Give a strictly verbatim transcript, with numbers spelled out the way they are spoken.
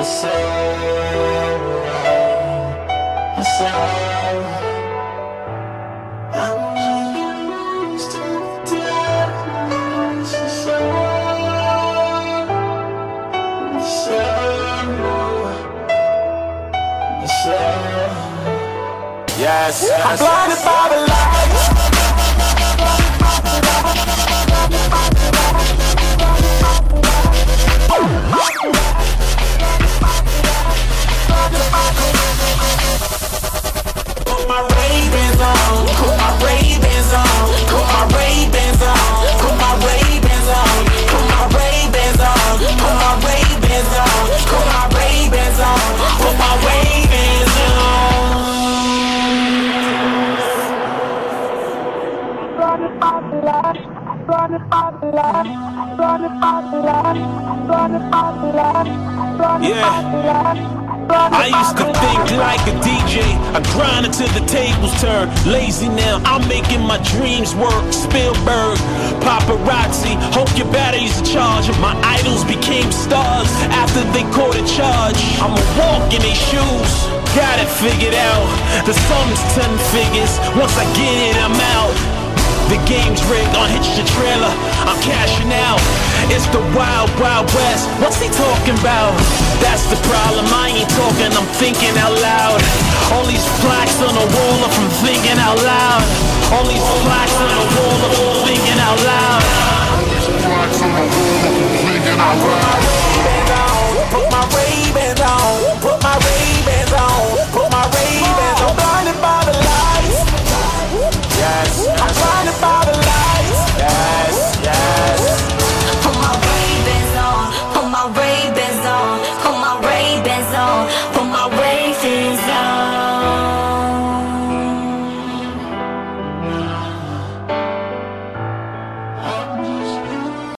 Yes, yes, I'm blinded by the lights. Put my Ray-Bans on, put my Ray-Bans on, put my Ray-Bans on, put my Ray-Bans on, put my Ray-Bans on, put my Ray-Bans on, put my Ray-Bans on, put my Ray-Bans on. Running out the light, running out the light, running out the light, running out the light, running out the light. I used to think like a D J, I grind until the tables turn. Lazy now, I'm making my dreams work. Spielberg, paparazzi, hope your batteries are charged. My idols became stars after they caught a charge. I'ma walk in their shoes, got it figured out. The sum's ten figures, once I get it, I'm out. The game's rigged, on hitch the trailer, I'm cashing out. It's the wild, wild west, what's he talking about? That's the problem, I ain't talking, I'm thinking out loud. All these plaques on the wall are from thinking out loud. All these plaques on the wall are from thinking out loud. All these plaques on the wall are from thinking out loud. Put my